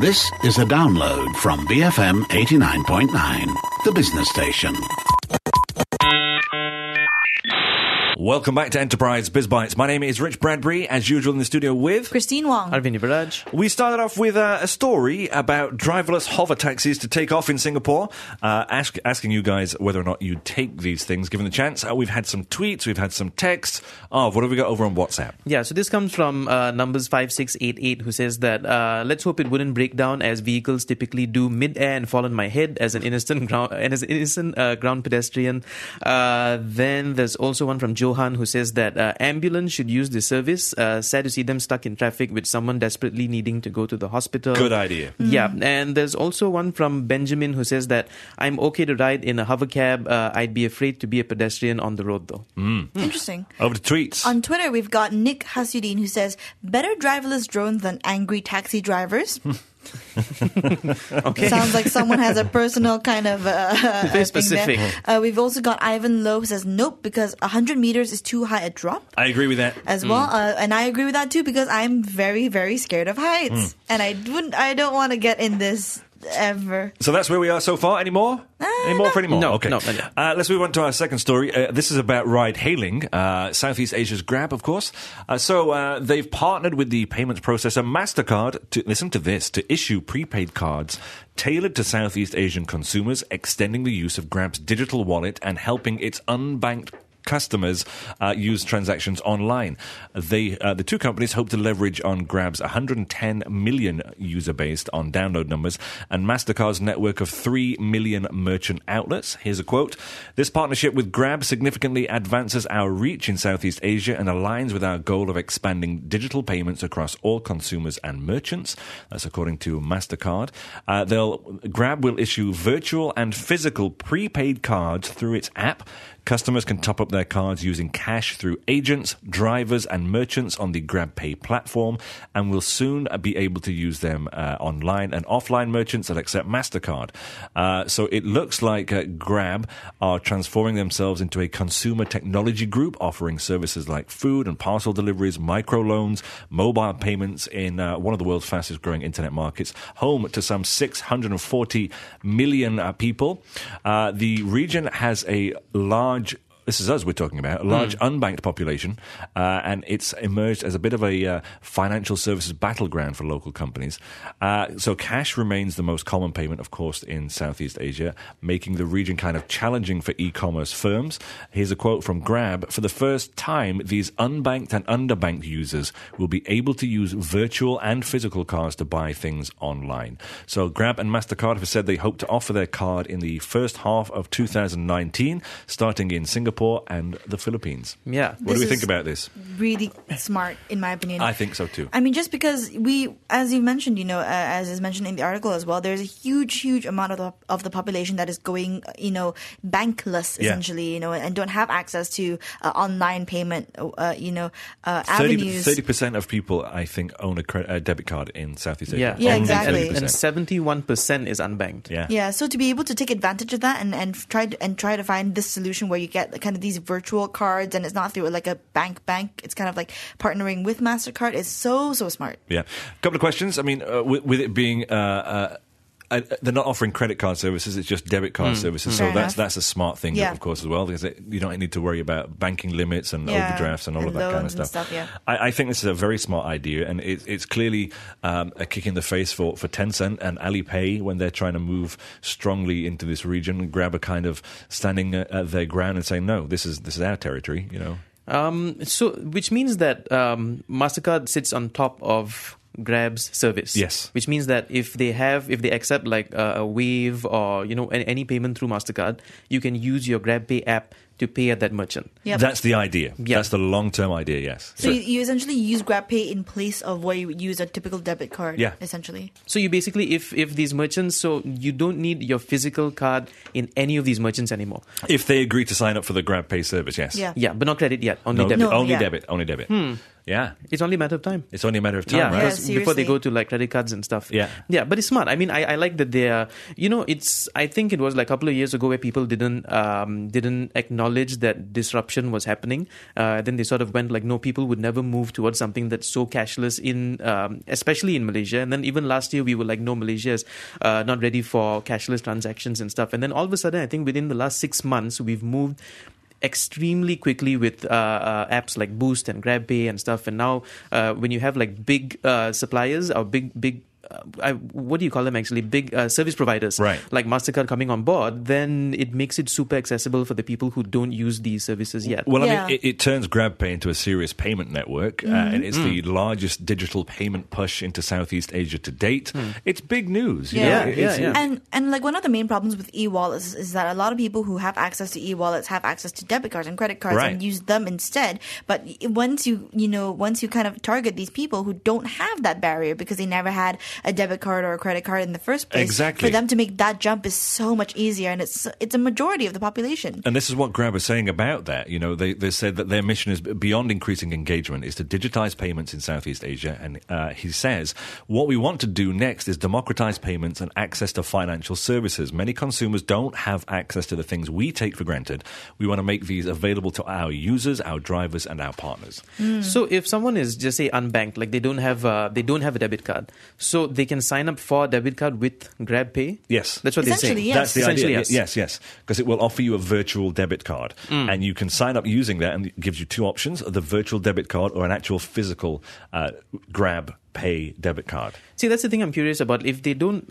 This is a download from BFM 89.9, the business station. Welcome back to Enterprise Biz Bites. My name is Rich Bradbury, as usual in the studio with Christine Wong. Arvind Yuvraj. We started off with a story about driverless hover taxis to take off in Singapore, asking you guys whether or not you'd take these things given the chance. We've had some tweets, we've had some texts. What have we got over on WhatsApp? Yeah, so this comes from numbers 5688, who says that let's hope it wouldn't break down as vehicles typically do mid-air and fall on my head as an innocent ground pedestrian. Then there's also one from Johan, who says that ambulance should use this service. Sad to see them stuck in traffic with someone desperately needing to go to the hospital. Good idea. Yeah, and there's also one from Benjamin, who says that I'm okay to ride in a hover cab. I'd be afraid to be a pedestrian on the road, though. Interesting. Over to tweets. On Twitter, we've got Nick Hasudin, who says, better driverless drones than angry taxi drivers. Okay. Sounds like someone has a personal kind of Very specific. thing there. We've also got Ivan Lowe, who says, nope, because 100 meters is too high a drop I agree with that. as well. And I agree with that too, because I'm very, very scared of heights. And I don't want to get in this ever. So that's where we are so far. Any more? Any more for any more? No, okay. no, not yet. Let's move on to our second story. This is about ride-hailing. Southeast Asia's Grab, of course. So they've partnered with the payments processor MasterCard to, listen to this, to issue prepaid cards tailored to Southeast Asian consumers, extending the use of Grab's digital wallet and helping its unbanked customers use transactions online. The two companies hope to leverage on Grab's 110 million user base on download numbers and MasterCard's network of 3 million merchant outlets. Here's a quote. This partnership with Grab significantly advances our reach in Southeast Asia and aligns with our goal of expanding digital payments across all consumers and merchants. That's according to MasterCard. Grab will issue virtual and physical prepaid cards through its app. Customers can top up their cards using cash through agents, drivers, and merchants on the GrabPay platform, and will soon be able to use them online and offline merchants that accept MasterCard. So it looks like Grab are transforming themselves into a consumer technology group, offering services like food and parcel deliveries, microloans, mobile payments in one of the world's fastest growing internet markets, home to some 640 million people. The region has a large, this is us we're talking about, a large unbanked population, and it's emerged as a bit of a financial services battleground for local companies. So cash remains the most common payment, of course, in Southeast Asia, making the region kind of challenging for e-commerce firms. Here's a quote from Grab. For the first time, these unbanked and underbanked users will be able to use virtual and physical cards to buy things online. So Grab and MasterCard have said they hope to offer their card in the first half of 2019, starting in Singapore and the Philippines. Yeah. What do we think about this? Really smart, in my opinion. I think so too. I mean, just because we, as you mentioned, as is mentioned in the article as well, there's a huge amount of the population that is going, bankless, essentially, and don't have access to online payment, avenues. 30% of people, I think, own a debit card in Southeast Asia. Yeah, Only exactly. 30%. And 71% is unbanked. Yeah. Yeah, so to be able to take advantage of that and try to find this solution where you get kind of these virtual cards and it's not through like a bank, it's kind of like partnering with MasterCard is so smart. Yeah. A couple of questions. I mean, with it being they're not offering credit card services, it's just debit card services. So Fair that's a smart thing, Yeah. of course, as well, because you don't need to worry about banking limits and overdrafts and all of that kind of stuff. Yeah. I think this is a very smart idea, and it's clearly a kick in the face for Tencent and Alipay when they're trying to move strongly into this region. Grab a kind of standing at their ground and saying, no, this is our territory, So, which means that MasterCard sits on top of Grab's service. Yes. Which means that if they accept like a Wave or any payment through MasterCard, you can use your GrabPay app to pay at that merchant. Yep. That's the idea. Yeah. That's the long-term idea, yes. So you essentially use GrabPay in place of where you would use a typical debit card, essentially. So you basically, if these merchants, so you don't need your physical card in any of these merchants anymore. If they agree to sign up for the GrabPay service, yes. Yeah. Yeah, but not credit yet, only No, debit. No, only yeah. debit. Only debit. Yeah. It's only a matter of time. It's only a matter of time, Yeah, right? because before they seriously. go to like credit cards and stuff. Yeah. Yeah, but it's smart. I mean, I like that they are, I think it was like a couple of years ago where people didn't acknowledge that disruption was happening. Then they sort of went like, no, people would never move towards something that's so cashless especially in Malaysia. And then even last year we were like, no, Malaysia is not ready for cashless transactions and stuff. And then all of a sudden, I think within the last 6 months, we've moved extremely quickly with apps like Boost and GrabPay and stuff. And now when you have like big suppliers or big what do you call them actually? Big service providers, Right. like MasterCard coming on board, then it makes it super accessible for the people who don't use these services yet. Well, Yeah. I mean, it turns GrabPay into a serious payment network, and it's the largest digital payment push into Southeast Asia to date. It's big news. you Yeah. know? It's- And like one of the main problems with e-wallets is that a lot of people who have access to e-wallets have access to debit cards and credit cards Right. and use them instead. But once you kind of target these people who don't have that barrier because they never had a debit card or a credit card in the first place, Exactly. for them to make that jump is so much easier, and it's a majority of the population. And this is what Grab is saying about that. You know, they said that their mission is beyond increasing engagement, is to digitize payments in Southeast Asia. And he says, what we want to do next is democratize payments and access to financial services. Many consumers don't have access to the things we take for granted. We want to make these available to our users, our drivers, and our partners. So if someone is just say unbanked, like they don't have a debit card, so they can sign up for a debit card with GrabPay. Yes. That's what they're saying. Essentially, yes. That's the Essentially, idea. Yes. Because it will offer you a virtual debit card. And you can sign up using that, and it gives you two options, the virtual debit card or an actual physical Grab Pay debit card. See, that's the thing I'm curious about. If they don't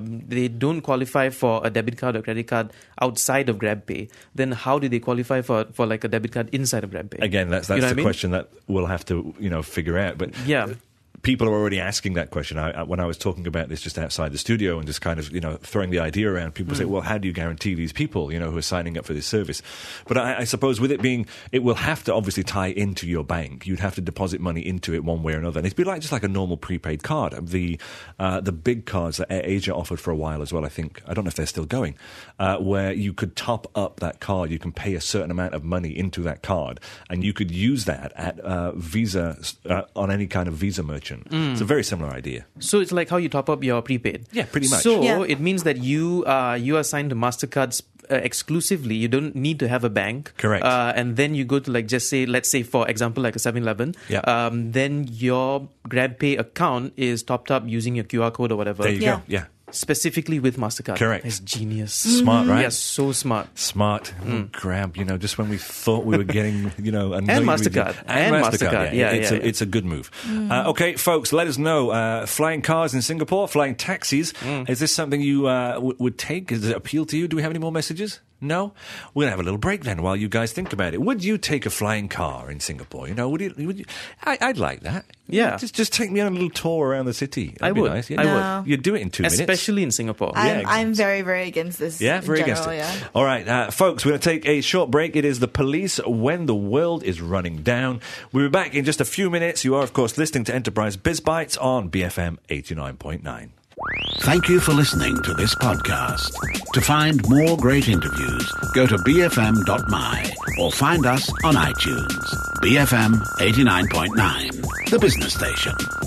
qualify for a debit card or credit card outside of GrabPay, then how do they qualify for like a debit card inside of GrabPay? Again, that's You know what the I mean? question that we'll have to figure out. But Yeah. people are already asking that question. When I was talking about this just outside the studio and just kind of throwing the idea around, people say, well, how do you guarantee these people who are signing up for this service? But I suppose with it being, it will have to obviously tie into your bank. You'd have to deposit money into it one way or another. And it'd be just like a normal prepaid card. The big cards that AirAsia offered for a while as well, I think. I don't know if they're still going, where you could top up that card. You can pay a certain amount of money into that card, and you could use that at Visa on any kind of Visa merchant. It's a very similar idea. So it's like how you top up your prepaid. Yeah, pretty much. So Yeah. it means that you are signed to MasterCard exclusively. You don't need to have a bank. Correct. And then you go to let's say for example like a 7-Eleven. Yeah. Then your GrabPay account is topped up using your QR code or whatever. There you Yeah. go. Yeah. Specifically with MasterCard. Correct. It's genius. Smart, right? Yes, so smart. Smart. Grab, just when we thought we were getting, annoyed with MasterCard. it. And MasterCard. Yeah, it's a good move. Okay, folks, let us know. Flying cars in Singapore, flying taxis. Is this something you would take? Does it appeal to you? Do we have any more messages? No? We're going to have a little break then while you guys think about it. Would you take a flying car in Singapore? Would you? I'd like that. Yeah. Just take me on a little tour around the city. That'd I be would. nice. Yeah. I would. You'd do it in 2 minutes. Especially in Singapore. I'm very, very against this. Yeah, very in general, against it. Yeah. All right, folks, we're going to take a short break. It is The Police When the World is Running Down. We'll be back in just a few minutes. You are, of course, listening to Enterprise Biz Bites on BFM 89.9. Thank you for listening to this podcast. To find more great interviews, go to bfm.my or find us on iTunes. BFM 89.9, the business station.